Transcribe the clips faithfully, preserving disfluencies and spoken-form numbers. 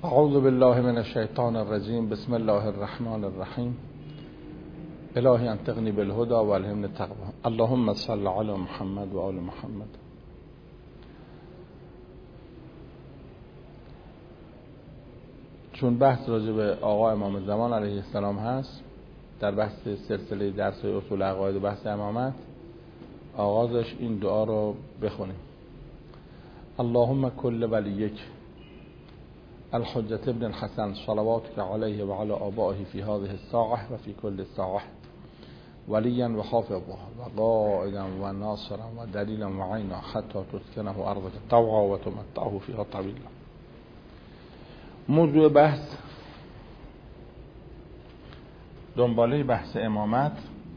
اعوذ بالله من الشیطان الرجیم. بسم الله الرحمن الرحیم. الهی انطقنی بالهدى والهمنی التقوى. اللهم صل علی محمد و آل محمد. چون بحث راجع به آقا امام زمان علیه السلام هست، در بحث سلسله درس اصول عقاید و بحث امامت، آغازش این دعا رو بخونیم. اللهم کل ولیک الحجة ابن الحسن صلواتك علیه و علی آبائه فی هذه الساعة و فی کل ساعة ولیا و حافظا و قائدا و ناصرا و دلیلا و عینا حتی تسکنه ارضك طوعا و تمتعه فیها طویلا. موضوع بحث دنباله بحث امامت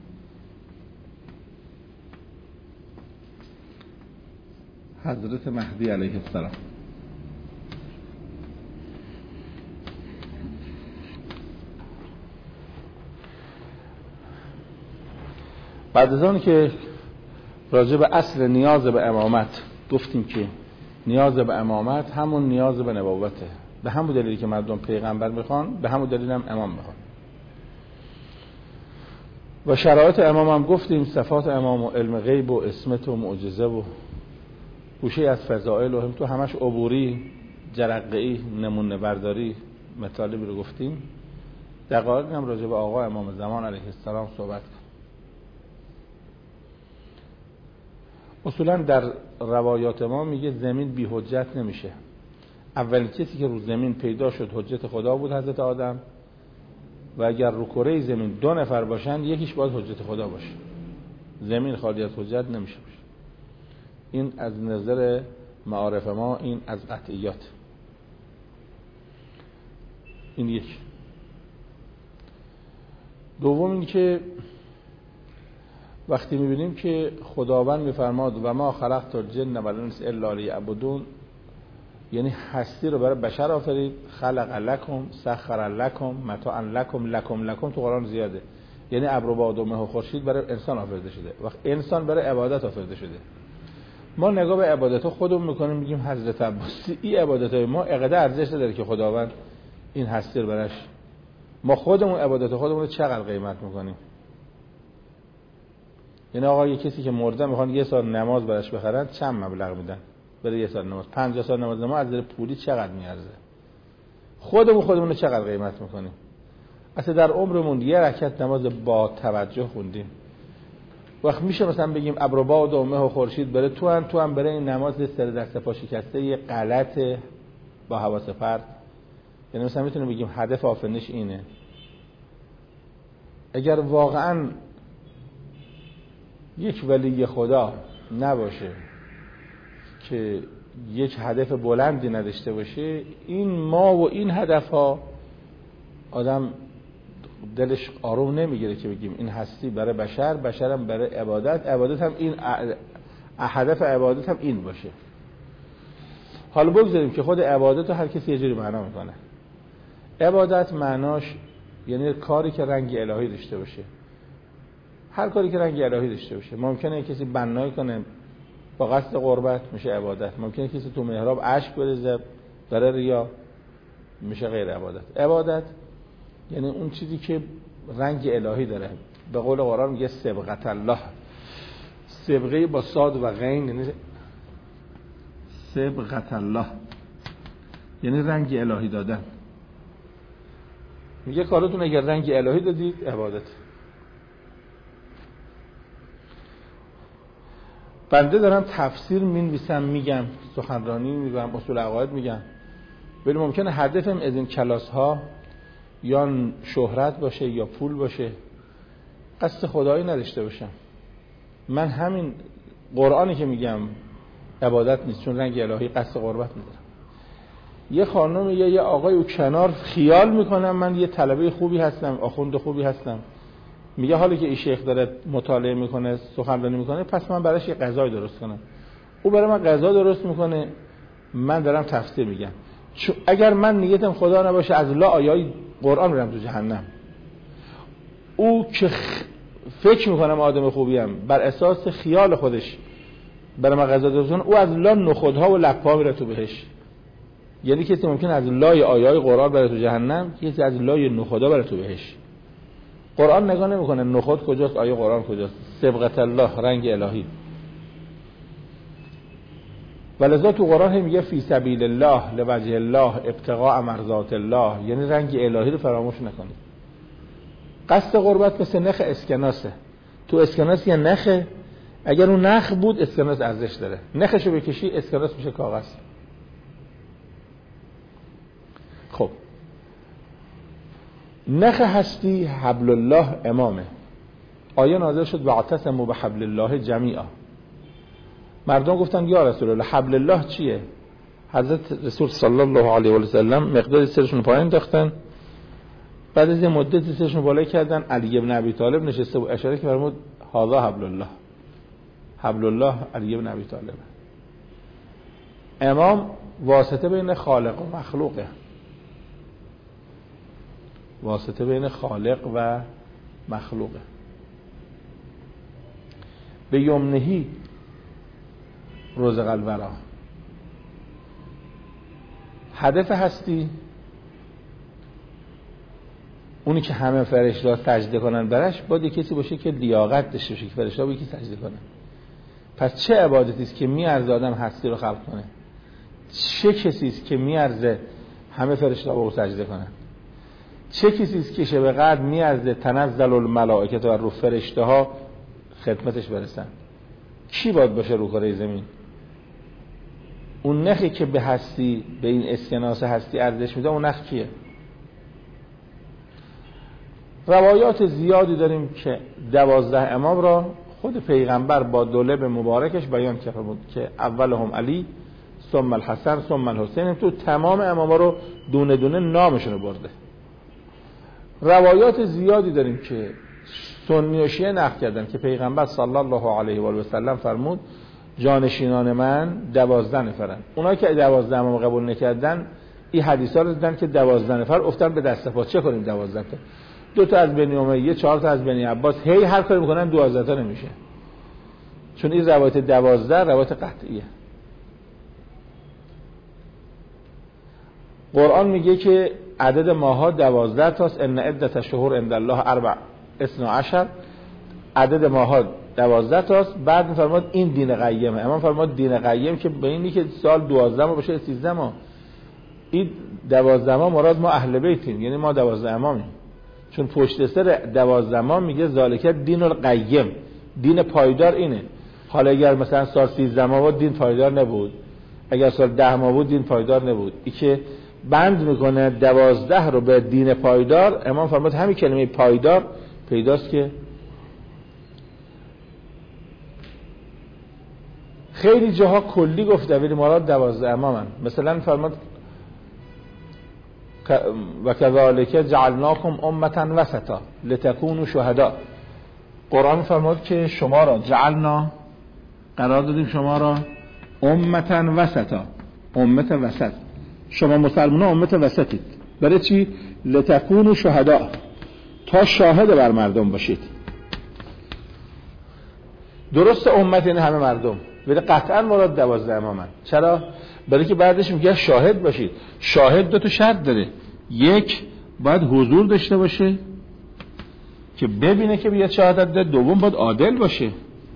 حضرت مهدی علیه السلام. بعد از آن که راجع به اصل نیاز به امامت گفتیم که نیاز به امامت همون نیاز به نبوته، به همون دلیلی که مردم پیغمبر میخوان به همون دلیل هم امام میخوان. و شرایط امام هم گفتیم، صفات امام و علم غیب و عصمت و معجزه و گوشه از فضائل و هم تو همش عبوری جرقه‌ای نمونه برداری مطالبی رو گفتیم. دقایق هم راجع به آقا امام زمان علیه السلام صحبت کنیم. اصولا در روایات ما میگه زمین بی حجت نمیشه. اولین کسی که رو زمین پیدا شد حجت خدا بود حضرت آدم، و اگر رو کره زمین دو نفر باشن یکیش باید حجت خدا باشه. زمین خالی از حجت نمیشه باشه. این از نظر معارف ما، این از قطعیات. این یک. دوم این که وقتی میبینیم که خداوند میفرماد و ما خلقت الجن و الانس الا لیعبدون، یعنی هستی رو برای بشر آفرید، خلق لکم سخر لکم متاعا لکم لکم لکم تو قرآن زیاده. یعنی ابر و باد و مه و خورشید برای انسان آفریده شده، وقت انسان برای عبادت آفریده شده. ما نگاه به عبادت ها خودمون میکنیم، میگیم حضرت عباسی این عبادت های ما اقدر ارزش داره که خداوند این هستی رو براش، ما خودمون عبادت خودمون رو چقدر قیمت میکنیم. یعنی آقا یه کسی که مرده میخوان یه سال نماز براش بخرن چند مبلغ میدن برای یه سال نماز؟ پنجاه سال نماز ما از نظر پولی چقدر میارزه؟ خودمون خودمون رو چقدر قیمت میکنیم؟ اصلا در عمرمون یه رکعت نماز با توجه خوندیم. وقت میشه مثلا بگیم ابر و باد و مه و خورشید بره تو هم تو هم بره این نماز سر دست پا شکسته یه غلط با حواس پرت؟ یعنی مثلا میتونیم بگیم هدف آفرینش اینه. اگر واقعا یک ولی خدا نباشه که یک هدف بلندی نداشته باشه، این ما و این هدف ها آدم دلش آروم نمیگیره که بگیم این هستی برای بشر، بشرم برای عبادت، عبادت هم این هدف عبادت هم این باشه. حالا بگذاریم که خود عبادت رو هر کسی یه جوری معنا میکنه. عبادت معناش یعنی کاری که رنگ الهی داشته باشه. هر کاری که رنگ الهی داشته باشه. ممکنه کسی بنایی کنه با قصد قربت، میشه عبادت. ممکنه کسی تو محراب اشک بریزه برای ریا، میشه غیر عبادت. عبادت یعنی اون چیزی که رنگ الهی داره. به قول قرآن میگه صبغت الله. صبغه با صاد و غین یعنی صبغت الله، یعنی رنگ الهی دادن. میگه کارتون اگر رنگ الهی دادید عبادت. بنده دارم تفسیر مینویسم، میگم سخنرانی میگم، اصول عقاید میگم، ولی ممکنه هدفم از این کلاس ها یا شهرت باشه یا پول باشه، قصد خدایی نداشته باشم. من همین قرآنی که میگم عبادت نیست چون رنگ الهی، قصد قربت ندارم. یه خانم یا یه آقای او کنار خیال میکنم من یه طلبه خوبی هستم، آخوند خوبی هستم، میگه حالی که این شیخ داره مطالعه میکنه سخنرانی میکنه پس من براش یه غذای درست کنم. او برای من غذا درست میکنه، من دارم تفسیر میگم. اگر من نیتم خدا نباشه از لا آیای قرآن میرم تو جهنم. او که فکر میکنم آدم خوبیم بر اساس خیال خودش برای من غذا درست کنه، او از لا نخودها و لپا میره تو بهش. یعنی کسی ممکن از لای آیای قرآن بره تو جهنم، کسی از لای نخدا بره تو بهشت. قرآن نگاه نمیکنه نخود کجاست، آیه قرآن کجاست. صبغت الله، رنگ الهی. ولذا تو قرآن هم میگه فی سبیل الله لوجه الله ابتغاء مرضات الله، یعنی رنگ الهی رو فراموش نکنید. قصد قربت مثل نخ اسکناسه. تو اسکناس یه نخه، اگر اون نخ بود اسکناس ارزش داره، نخشو بکشی اسکناس میشه کاغذ. خب نخ هستی حبل الله امامه. آیه نازل شد واعتصموا بحبل الله جمیعا. مردم گفتن یا رسول الله حبل الله چیه؟ حضرت رسول صلی الله علیه و سلم مقدار سرشون پایین انداختن، بعد از یه مدتی سرشون بالا کردن. علی بن ابی طالب نشسته و اشاره که فرمود هذا حبل الله، حبل الله علی بن ابی طالب. امام واسطه بین خالق و مخلوقه، واسطه بین خالق و مخلوقه. به یمنهی رزق الورا. هدف هستی اونی که همه فرشته سجده کنن برش، باید یک کسی باشه که لیاقت داشته باشه که فرشته با یکی سجده کنن. پس چه عبادتی است که میارزه آدم هستی رو خلق کنه؟ چه کسی است که میارزه همه فرشته با او سجده کنن؟ چه کسی است که شب قدر میارزه تنزل الملائکه و رو فرشته ها خدمتش برسن؟ کی باید باشه رو کره زمین؟ اون نخی که به هستی، به این اسکناس هستی ارزش میده، اون نخ کیه؟ روایات زیادی داریم که دوازده امام را خود پیغمبر با دولب مبارکش بیان کرده بود که اولهم علی ثم الحسن ثم الحسین. تو تمام اماما رو دونه دونه نامشون رو برده. روایات زیادی داریم که سنی و شیعه نقل کردن که پیغمبر صلی الله علیه و آله و سلم فرمود جانشینان من دوازده نفرن. اونایی که دوازده امام قبول نکردن این حدیثا رو دیدن که دوازده نفر افتن به دست پا. چه کنیم دوازده تا؟ دو تا از بنی امیه، چهار تا از بنی عباس، هی هر کاری میکنن دوازده تا نمیشه، چون این روایت دوازده روایت قطعیه. قرآن میگه که عدد ماها دوازده تاست. ان عدت شهور عند الله اربع اثنا عشر. عدد ماها دوازده تاست. بعد میفرماد این دین قیمه. امام فرماد دین قیم که به اینی که سال دوازده ما باشه سیزده ما. این دوازده ما مراد ما اهل بیتیم، یعنی ما دوازده امامیم. چون پشت سر دوازده ما میگه ذالک دین القیم، دین پایدار اینه. حالا اگر مثلا سال سیزده ما بود دین پایدار نبود، اگر سال ده ما بود دین پایدار نبود. این که بند میکنه دوازده رو به دین پایدار. امام فرمود همین کلمه پایدار پیداست که خیلی جاها کلی گفته ولی مراد دوازده امامن. مثلا فرمود و کذالک جعلناکم امة وسطا لتکونوا شهدا. قرآن فرمود که شما را جعلنا، قرار دادیم شما را امة وسطا، امت وسط. شما مسلمان ها امت وسطید. برای چی؟ لتکونوا شهدا، تا شاهد بر مردم باشید. درست امت این همه مردم، ولی قطعا مراد دوازده امامن. چرا؟ برای که بعدش میگه شاهد باشید. شاهد دو تا شرط داره. یک، باید حضور داشته باشه که ببینه که بیاد شهادت ده. دوم، باید عادل باشه.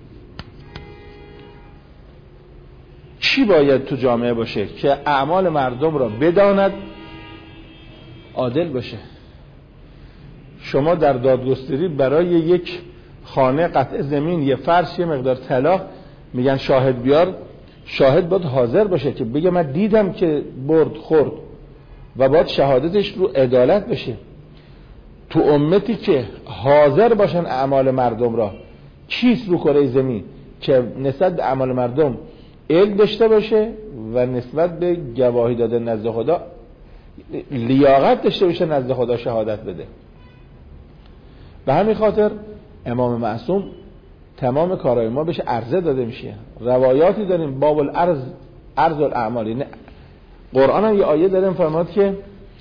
چی باید تو جامعه باشه؟ که اعمال مردم را بداند، عادل باشه. شما در دادگستری برای یک خانه قطع زمین، یه فرش، یه مقدار طلا، میگن شاهد بیار. شاهد باید حاضر باشه که بگه من دیدم که برد خورد و باید شهادتش رو عدالت بشه. تو امتی که حاضر باشن اعمال مردم را، چیست رو کره زمین که نسبت به اعمال مردم علم داشته باشه و نسبت به گواهی داده نزد خدا لیاقت داشته باشه نزد خدا شهادت بده. به همین خاطر امام معصوم تمام کارهای ما بهش عرضه داده میشه. روایاتی داریم باب العرض، عرض الاعمال. یعنی قرآن هم یه آیه داریم فرماد که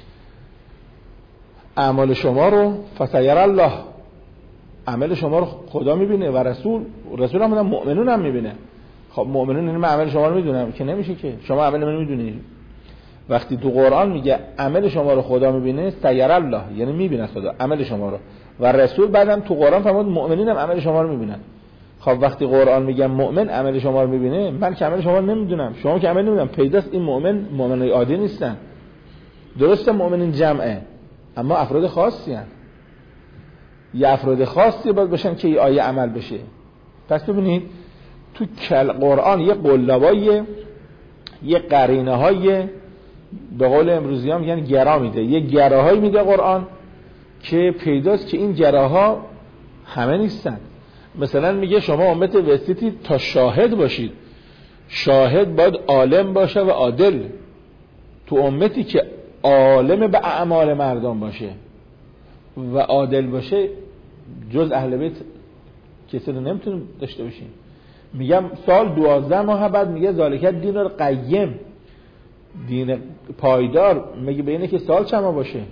اعمال شما رو فسیر الله، عمل شما رو خدا میبینه و رسول رسول هم مؤمنون هم میبینه. خب مؤمنون این عمل شما رو میدونم که نمیشه که شما عمل من میدونی. وقتی تو قرآن میگه عمل شما رو خدا میبینه، سیر الله یعنی میبینه خدا عمل شما رو، و رسول بعدم تو قرآن فرمود مؤمنین هم عمل شما رو میبینن. خب وقتی قرآن میگه مؤمن عمل شما رو میبینه، من که عمل شما رو نمیدونم، شما که عمل نمیدونم، پیداست این مؤمن مؤمنای عادی نیستن. درسته مؤمنین جمعه، اما افراد خاصی هستن، یه افراد خاصی باید باشن که این آیه عمل بشه. پس ببینید تو قرآن یه قلابای، یه قرینه های، به قول امروزی ها میگن گرا میده، یه گراهایی میده قرآن که پیداست که این گراها همه نیستن. مثلا میگه شما امت وسطی تا شاهد باشید، شاهد باید عالم باشه و عادل. تو امتی که عالم به اعمال مردم باشه و عادل باشه، جز اهل بیت کسی رو نمیتونیم داشته باشیم. میگم سال دوازده ماه بعد میگه ذالک دین القیم، دین پایدار. میگه بینه که سال چند ماه باشه.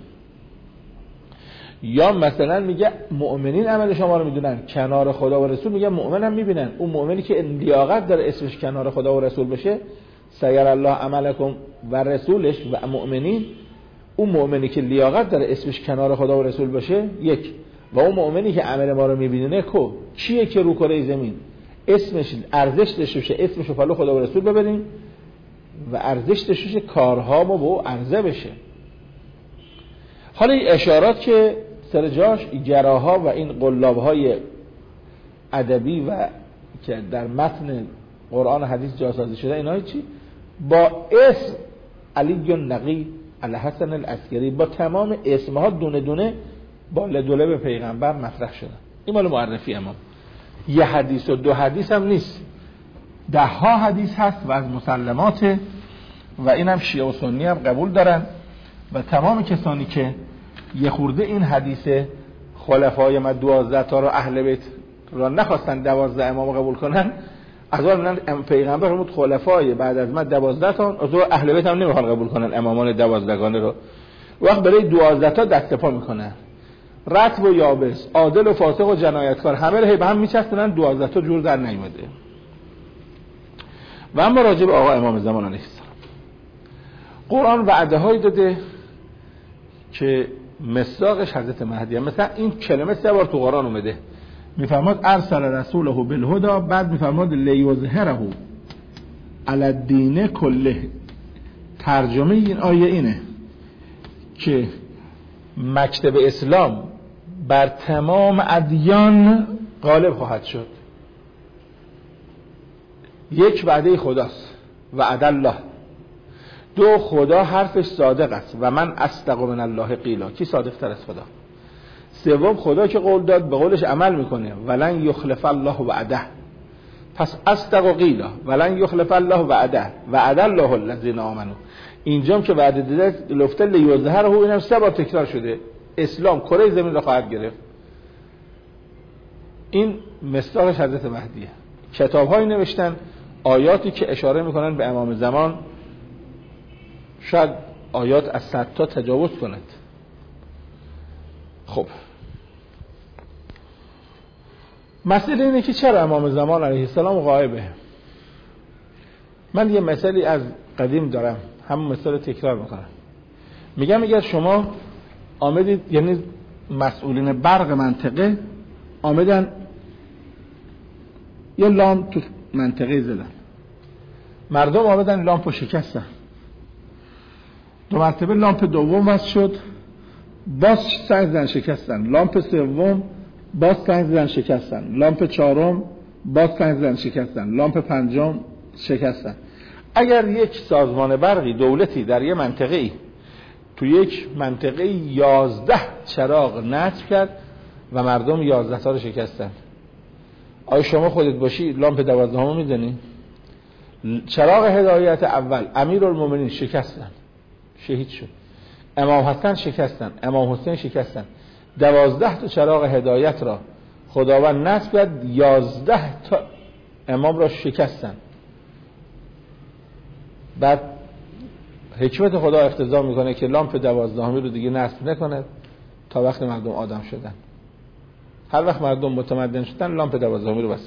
یا مثلا میگه مؤمنین عمل شما رو میدونن، کنار خدا و رسول میگه مؤمن هم میبینن. اون مؤمنی که لیاقت داره اسمش کنار خدا و رسول بشه، سیر الله عملکم و رسولش و مؤمنین، اون مؤمنی که لیاقت داره اسمش کنار خدا و رسول باشه یک، و اون مؤمنی که عمل ما رو میبینه کو چیه که رو کره زمین اسمش ارزش داشته باشه، اسمش رو فالو خدا و رسول ببریم و ارزش داشته باشه، کارها ما با عرضه بشه. حالا این اشارات که سر جاش، گراها و این قلاب‌های ادبی و که در متن قرآن و حدیث جاسازی شده، اینها چی؟ با اسم علی نقی الحسن العسکری، با تمام اسمها دونه دونه با لدوله به پیغمبر مطرح شدن. این مال معرفی امام. یه حدیث و دو حدیث هم نیست، ده ها حدیث هست و از مسلمات، و این هم شیعه و سنی هم قبول دارن. و تمام کسانی که یه خورده این حدیث خلفای ما دوازده تا رو اهل بیت را نخواستن دوازده امام قبول کنن، از اون پیغمبر فرمود خلفای بعد از من دوازده تا، از اون اهل بیت هم نمیخوان قبول کنن امامان دوازدگانه رو. وقت برای دوازده تا دست پا میکنن، رطب و یابس، عادل و فاسق و جنایتکار، همه رو به هم میچسبونن، دوازده تا جور در نیومده. و اما راجع به آقا امام زمان علیه السلام، قرآن وعده هایی داده که مصداقش حضرت مهدی هم. مثلا این کلمه سه بار تو قرآن اومده، میفرماد ارسل رسوله بالهدى، بعد میفرماد لیظهره علی الدین کله. ترجمه این آیه اینه که مکتب اسلام بر تمام ادیان غالب خواهد شد. یک، وعده خداست، وعد الله. دو، خدا حرفش صادق است و من اصدق من الله قیلا، کی صادق تر از خدا. سوم، خدا که قول داد به قولش عمل میکنه، ولن یخلف الله وعده، پس اصدق و قیلا ولن یخلف الله وعده وعد الله الذین آمنوا. اینجام که وعده داده لفته لیظهره، اینم سه بار تکرار شده. اسلام کره زمین را خواهد گرفت. این مصداقش حضرت مهدیه. کتاب‌هایی نوشتن، آیاتی که اشاره میکنن به امام زمان، شاید آیات از صد تا تجاوز کند. خب مسئله اینه که چرا امام زمان علیه السلام غایبه. من یه مثالی از قدیم دارم، همون مثال تکرار میکنم. میگم اگر شما آمدید، یعنی مسئولین برق منطقه آمدن یه لامپ تو منطقه زدن، مردم آمدن لامپو شکستن، دو مرتبه لامپ دوم وصل شد، باز سنگ زدن شکستن، لامپ سوم باز سنگ زدن شکستن، لامپ چهارم باز سنگ زدن شکستن، لامپ پنجم شکستن. اگر یک سازمان برقی دولتی در یک منطقه ای تو یک منطقه یازده چراغ نصب کرد و مردم یازده تا رو شکستن، آیا شما خودت باشی لامپ دوازدهم میزنی؟ چراغ هدایت اول امیرالمومنین شکستن، شهید شد. امام حسن شکستن، امام حسین شکستن. دوازده تا چراغ هدایت را خداوند نصب کرد، یازده تا امام را شکستن. بعد حکمت خدا اقتضا میکنه که لامپ دوازدهمی رو دیگه نصب نکند تا وقت مردم آدم شدن. هر وقت مردم متمدن شدن لامپ دوازدهمی رو بس.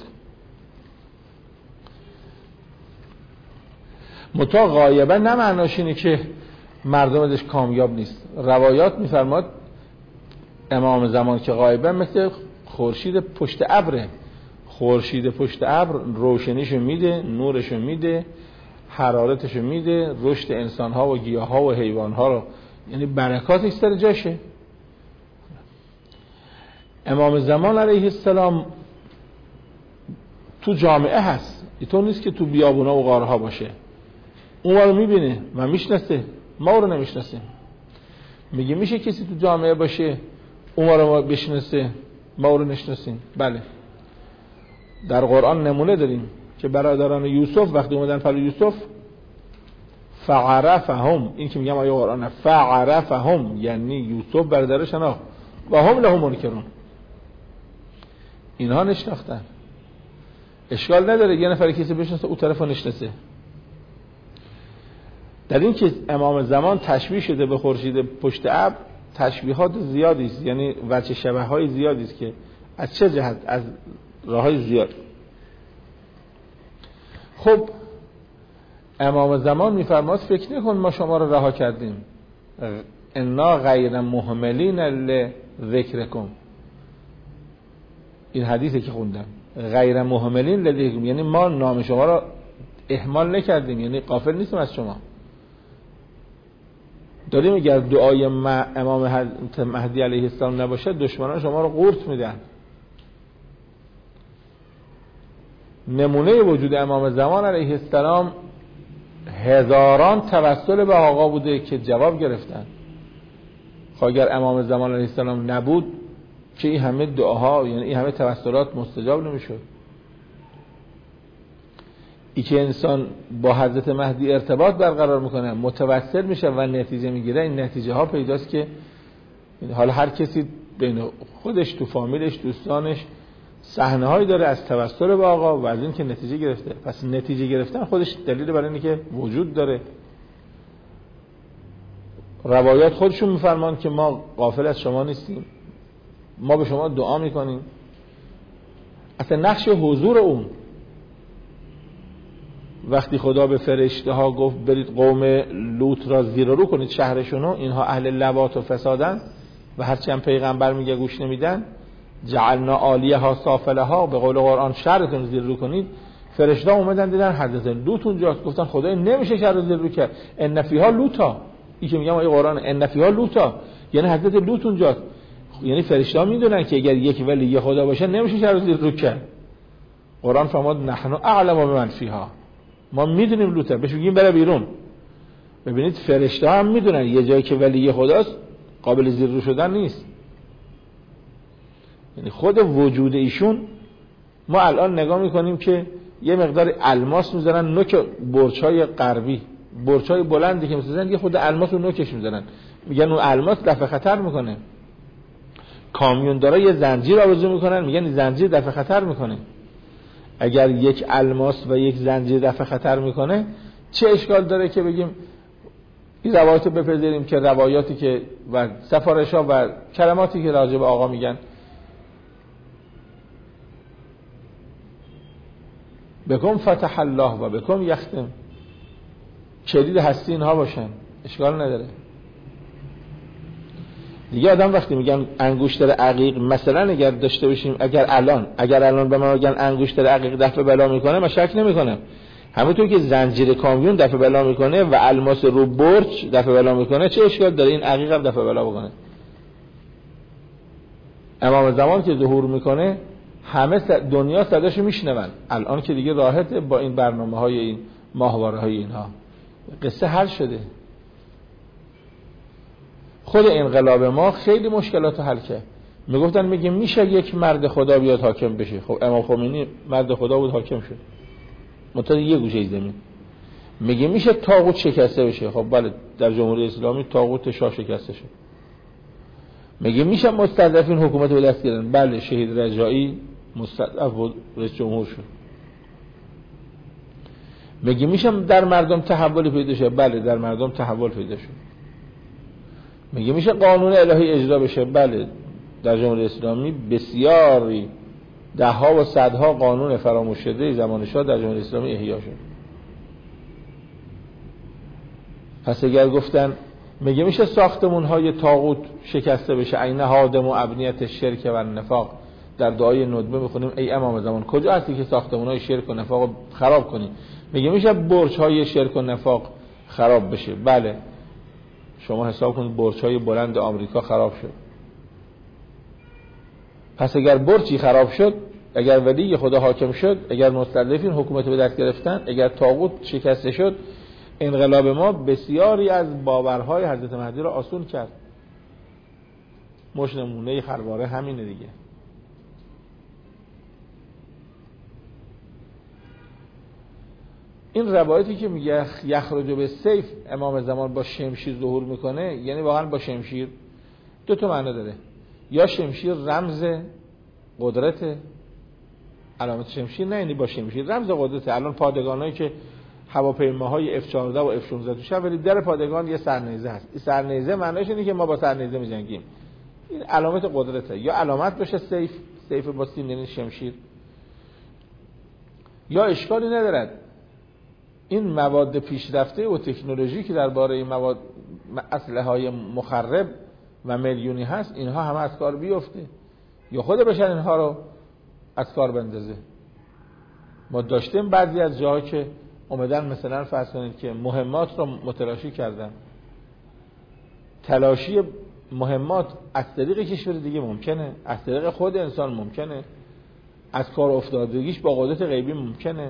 متا غایبا نه معناش اینه که مردم ازش کامیاب نیست. روایات میفرماد امام زمان که غایبه مثل خورشید پشت ابره. خورشید پشت ابر روشنیشو میده، نورشو میده، حرارتشو میده، رشد انسان‌ها و گیاه‌ها و حیوان‌ها رو، یعنی برکاتش سر جاشه. امام زمان علیه السلام تو جامعه هست، اینطور نیست که تو بیابونا و غارها باشه. اون رو میبینه و میشناسه، ما رو نمیشناسه. میگه میشه کسی تو جامعه باشه اون رو ما بشناسه ما رو نشناسیم؟ بله. در قرآن نمونه داریم که برادران یوسف وقتی اومدن پلو یوسف فعرفهم، این که میگم آیه قرآن فعرفهم یعنی یوسف برادرش شناخت و هم له منکرون، اینها نشناختن. اشکال نداره یه نفر کسی بشناسه او طرف رو نشناسه. در این که امام زمان تشبیه شده به خورشید پشت ابر تشبیهات زیادی است، یعنی وجه شبه های زیادی است که از چه جهت؟ از راه های زیاد. خب امام زمان میفرماد فکر نکن ما شما رو رها کردیم، انا غیر مهملین لذکرکم. این حدیثی که خوندم غیر مهملین لذکرکم یعنی ما نام شما رو اهمال نکردیم، یعنی غافل نیستیم از شما. داریم اگر دعای امام مهدی علیه السلام نباشه دشمنان شما رو قورت میدن. نمونه وجود امام زمان علیه السلام هزاران توسل به آقا بوده که جواب گرفتن. خب اگر امام زمان علیه السلام نبود که این همه دعاها، یعنی این همه توسلات مستجاب نمیشد. ای که انسان با حضرت مهدی ارتباط برقرار میکنه متوسل میشه و نتیجه میگیره، این نتیجه ها پیداست که حالا هر کسی بین خودش تو فامیلش دوستانش صحنه هایی داره از توسل به آقا و از این که نتیجه گرفته. پس نتیجه گرفتن خودش دلیل برای اینه که وجود داره. روایات خودشون میفرمان که ما غافل از شما نیستیم، ما به شما دعا میکنیم. اصلا نقش حضور اون وقتی خدا به فرشته ها گفت برید قوم لوط را زیر و رو کنید شهرشونو، اینها اهل لواط و فسادن و هرچی هم پیغمبر میگه گوش نمیدن، جعلنا عالیها سافلها، به قول قرآن شهرتون زیر رو کنید. فرشته ها اومدن دیدن حضرت لوط اونجاست، گفتن خدای نمیشه شهر رو زیر رو کرد، ان فیها لوطا. این که میگم آیه قرآن ان فیها لوطا یعنی حضرت لوط اونجاست. یعنی فرشته ها میدونن که اگر یک ولی خدا باشه نمیشه شهر رو زیر رو کرد. قرآن فرمود نحن اعلم بمن فیها، ما میدونیم لوطه، بهش میگیم بره بیرون. ببینید فرشته ها هم میدونن یه جایی که ولی خداست قابل زیر رو شدن نیست. یعنی خود وجود ایشون، ما الان نگاه میکنیم که یه مقدار الماس میذارن نوک برج‌های غربی، برج‌های بلندی که میسازن یه خود الماس رو نوکش میذارن، میگن اون الماس دفع خطر میکنه. کامیوندارا یه زنجیر آویزون میکنن، میگن زنجیر دفع خطر میکنه. اگر یک الماس و یک زنجیر دفع خطر میکنه چه اشکال داره که بگیم این روایات بپذیریم که روایاتی که و سفارش‌ها و کلماتی که راجع به آقا میگن بکن فتح الله و بکن یختم، کلید هستی اینها باشن، اشکال نداره. دیگه آدم وقتی میگن انگشتر عقیق مثلا اگر داشته باشیم، اگر الان اگر الان به ما میگن انگشتر عقیق دفع بلا میکنه، من شک نمیکنم. همونطور که زنجیر کامیون دفع بلا میکنه و الماس رو برج دفع بلا میکنه، چه اشکال داره این عقیق هم دفع بلا بکنه؟ امام زمان که ظهور میکنه همه دنیا صداشو میشنون. الان که دیگه راحته با این برنامه های این ماهواره های اینها قصه حل شده. خود انقلاب ما خیلی مشکلات رو حل کرد. میگفتن میگه میشه یک مرد خدا بیاد حاکم بشه. خب امام خمینی مرد خدا بود حاکم شد منتها یه گوشه زمین. میگه میشه طاغوت شکسته بشه. خب بله در جمهوری اسلامی طاغوت شاه شکسته شد. میگه میشه مستضعفین حکومت رو دست گیرن. بله شهید رجایی مستضعف بود رئیس جمهور شد. میگه میشه در مردم تحول پیدا شه. بله در مردم تحول پیدا شد. میگه میشه قانون الهی اجرا بشه. بله در جمهوری اسلامی بسیاری ده ها و صدها قانون فراموش شده زمان شاه در جمهوری اسلامی احیا شد. پس اگر گفتن میگه میشه ساختمون های طاغوت شکسته بشه؟ این هادم و ابنیت شرک و نفاق. در دعای ندبه میخونیم ای امام زمان کجا هستی که ساختمون های شرک و نفاق خراب کنی؟ میگه میشه برج های شرک و نفاق خراب بشه؟ بله. شما حساب کنید برج های بلند آمریکا خراب شد. پس اگر برجی خراب شد، اگر ولی خدا حاکم شد، اگر مستضعفین حکومت به دست گرفتن، اگر طاغوت شکسته شد، انقلاب ما بسیاری از باورهای حضرت مهدی را آسون کرد. مش نمونه خرواره همینه دیگه. این روایتی که میگه یخرج به سیف، امام زمان با شمشیر ظهور میکنه، یعنی واقعا با شمشیر، دو تا معنی داره. یا شمشیر رمز قدرت، علامت شمشیر نه یعنی با شمشیر رمز قدرت. الان پادگانایی که هواپیماهای اف چهارده و اف شانزده توشه، ولی در پادگان یه سرنیزه هست. این سرنیزه معنیش اینه که ما با سرنیزه میجنگیم. این علامت قدرته. یا علامت بشه سیف، سیف با سین یعنی شمشیر. یا اشکالی ندارد این مواد پیشرفته و تکنولوژی که درباره این مواد اسلحه های مخرب و میلیونی هست، اینها همه از کار بیفته، یا خود بشن اینها رو از کار بندازه. ما داشتیم بعضی از جاها که اومدن مثلا فرض کنید که مهمات رو متلاشی کردن. تلاشی مهمات از طریق کشور دیگه ممکنه، از طریق خود انسان ممکنه، از کار افتادگیش با قدرت غیبی ممکنه.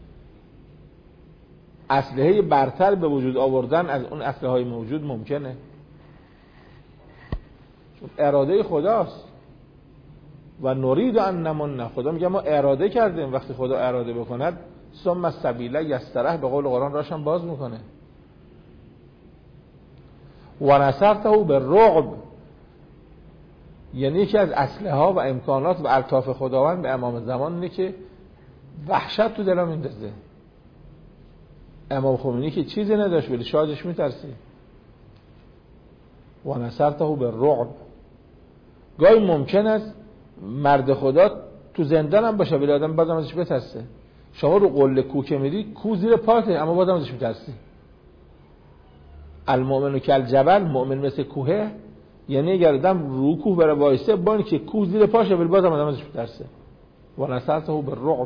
اسلحه برتر به وجود آوردن از اون اسلحه های موجود ممکنه، چون اراده خداست. و نرید ان نمن، خدا میگه ما اراده کردیم. وقتی خدا اراده بکند ثم السبیل یسره، به قول قرآن راشم باز میکنه. و نصرته بالرعب، یعنی یکی از اسلحه ها و امکانات و الطاف خداوند به امام زمان اینه که وحشت تو دلم میندازه. امام خمینی که چیزی نداشت ولی شادش میترسی. و نصرته بالرعب. گاهی ممکن است مرد خدا تو زندان هم باشه ولی آدم بازم ازش بترسه. شما رو قله کوه که میری، کوه زیر پاته اما بازم ازش میترسی. المؤمن کالجبل، مؤمن مثل کوهه، یعنی اگر آدم رو کوه بره وایسه با اینکه کوه زیر پاشه ولی بازم آدم ازش میترسه. و نصرته بالرعب.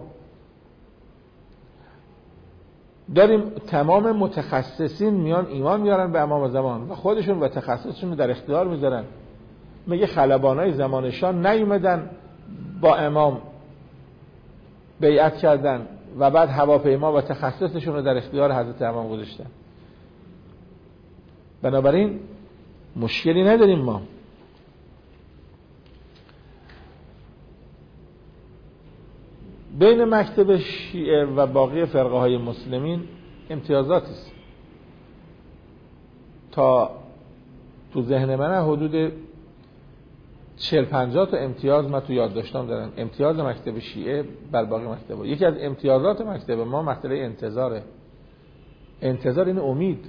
داریم تمام متخصصین میان ایمان میارن به امام زمان و خودشون و تخصصشون رو در اختیار میذارن. میگه خلبانای زمانشان نیومدن با امام بیعت کردن و بعد هواپیما و تخصصشون رو در اختیار حضرت امام گذاشتن. بنابراین مشکلی نداریم ما. بین مکتب شیعه و باقی فرقه های مسلمین امتیازاتی است. تا تو ذهن من حدود چهل پنجاه تا امتیاز من تو یادداشتام دارم. امتیاز مکتب شیعه بر باقی مکتب‌ها. یکی از امتیازات مکتب ما مسئله انتظاره. انتظار این امید.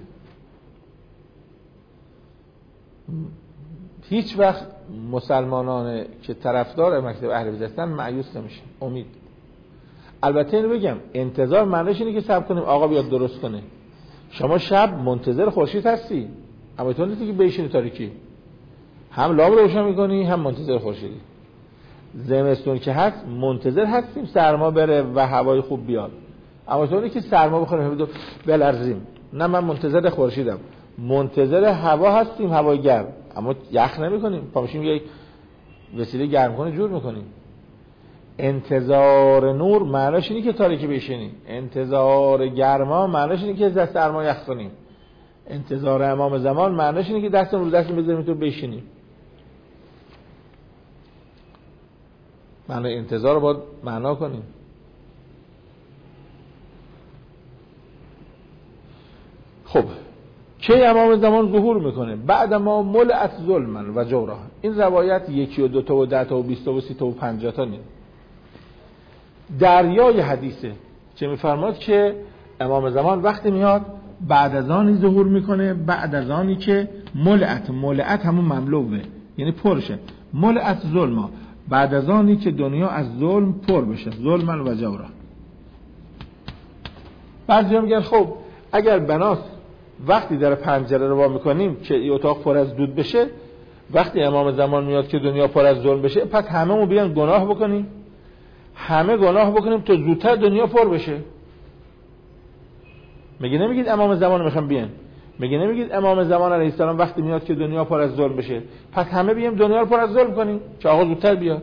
هیچ وقت مسلمانان که طرفدار مکتب اهل بیت هستن مایوس نمیشن. امید. البته اینو بگم انتظار معنیش اینه که صبر کنیم آقا بیاد درست کنه. شما شب منتظر خورشید هستی، اما تو نیستی که بشینی تاریکی. هم لامپ روشن میکنی هم منتظر خورشیدی. زمستون که هست منتظر هستیم سرما بره و هوای خوب بیاد، اما تو نیستی که سرما بخوریم بلرزیم. نه، من منتظر خورشیدم. منتظر هوا هستیم، هوای گرم، اما یخ نمیکنیم. پاشیم یک وسیله گرم کنه جور میکنیم. انتظار نور معنیش اینه که تاریکی بشینی. انتظار گرما معنیش اینه که دست سرما یخ کنیم. انتظار امام زمان معنیش اینه که دستم رو دست بذاریم تو بشینیم. معنی انتظار رو باید معنا کنیم. خب کی امام زمان ظهور میکنه؟ بعد ما ملعت ظلمن و جورا. این روایت یکی و دو تا و ده تا و بیست و سی تا و پنجاه تا نیست. دریای حدیثه که میفرماد که امام زمان وقتی میاد بعد از آنی ظهور میکنه، بعد از آنی که ملعت، ملعت همون مملوه یعنی پرشه، ملعت ظلما، بعد از آنی که دنیا از ظلم پر بشه، ظلمن و جورا. بعضی هم میگن خب اگر بناست وقتی در پنجره رو وا میکنیم که این اتاق پر از دود بشه، وقتی امام زمان میاد که دنیا پر از ظلم بشه، پس همه بیان گناه بکنیم، همه گناه بکنیم تا زودتر دنیا پر بشه. میگه نمیگید امام زمان میخوام بیان، میگه نمیگید امام زمان علیه السلام وقتی میاد که دنیا پر از ظلم بشه، پس همه بیام دنیا رو پر از ظلم کنیم که آقا زودتر بیاد.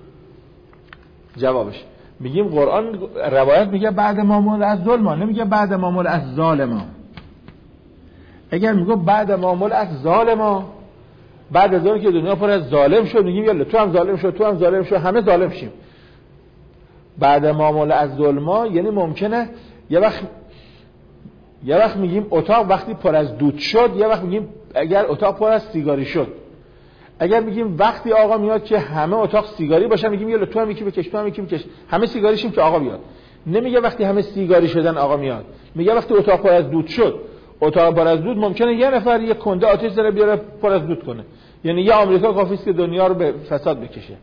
جوابش میگیم قرآن روایت میگه بعد ما مول از ظلم، نمیگه بعد ما مول از ظالما. اگر میگه بعد ما مول از ظالما، بعد از اون که دنیا پر از ظالم شد، میگیم یالا تو هم ظالم شو، تو هم ظالم شو، همه ظالم شیم. بعد ما مول از ظلما یعنی ممکنه یه وقت یه وقت میگیم اتاق وقتی پر از دود شد، یه وقت میگیم اگر اتاق پر از سیگاری شد. اگر میگیم وقتی آقا میاد که همه اتاق سیگاری باشن، میگیم یالا تو هم یکی بکش، تو هم یکی بکش، همه سیگاری شیم که آقا بیاد. نمیگه وقتی همه سیگاری شدن آقا میاد، میگه وقتی اتاق پر از دود شد. اتاق پر از دود ممکنه یه نفر یه کنده آتش زره بیاره پر از دود کنه، یعنی یه آمریکا کافی است که دنیا رو به فساد بکشه.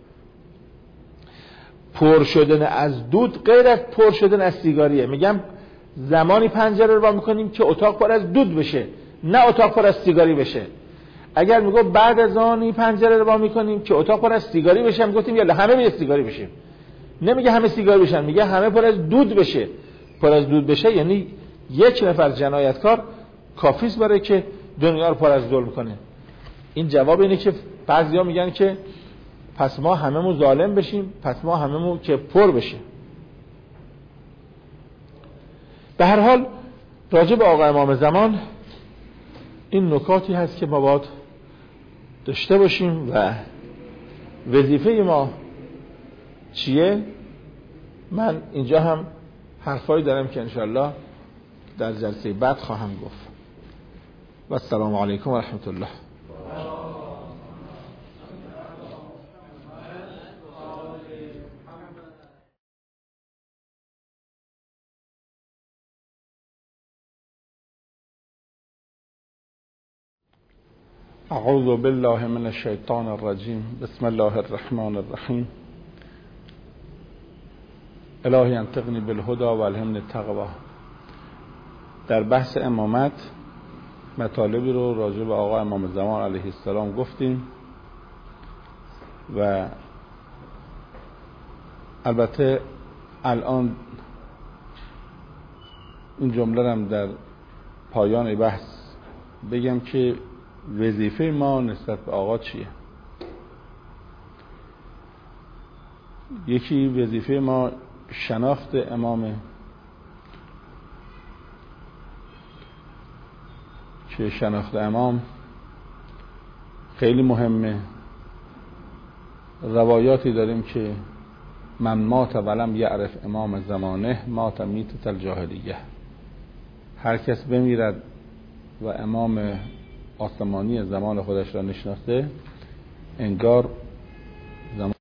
پر شدن از دود غیر از پر شدن از سیگاریه. میگم زمانی پنجره رو وا میکنیم که اتاق پر از دود بشه، نه اتاق پر از سیگاری بشه. اگر میگه بعد از آن پنجره رو وا میکنیم که اتاق پر از سیگاری بشه، میگفتیم یالا همه به سیگاری بشیم. نمیگه همه سیگاری بشن، میگه همه پر از دود بشه. پر از دود بشه یعنی یک نفر جنایتکار کافیست برای که دنیا رو پر از ظلم کنه. این جواب اینه که بعضیا میگن که پس ما هممون ظالم بشیم، پس ما هممون که پر بشه. به هر حال راجع به آقا امام زمان این نکاتی هست که ما باید داشته باشیم و وظیفه ما چیه. من اینجا هم حرفایی دارم که انشاءالله در جلسه بعد خواهم گفت. و السلام علیکم و رحمت الله. اعوذ بالله من الشیطان الرجیم. بسم الله الرحمن الرحیم. الهی انطقنی بالهدى و الهمنی التقوی. در بحث امامت مطالبی رو راجع به آقا امام زمان علیه السلام گفتیم و البته الان این جمله هم در پایان بحث بگم که وظیفه ما نسبت به آقا چیه. یکی وظیفه ما شناخت امامه که شناخت امام خیلی مهمه. روایاتی داریم که من مات ولم یعرف امام زمانه مات میتة الجاهلیه. هر کس بمیرد و امام آسمانی زمان خودش را نشناسه انگار زمان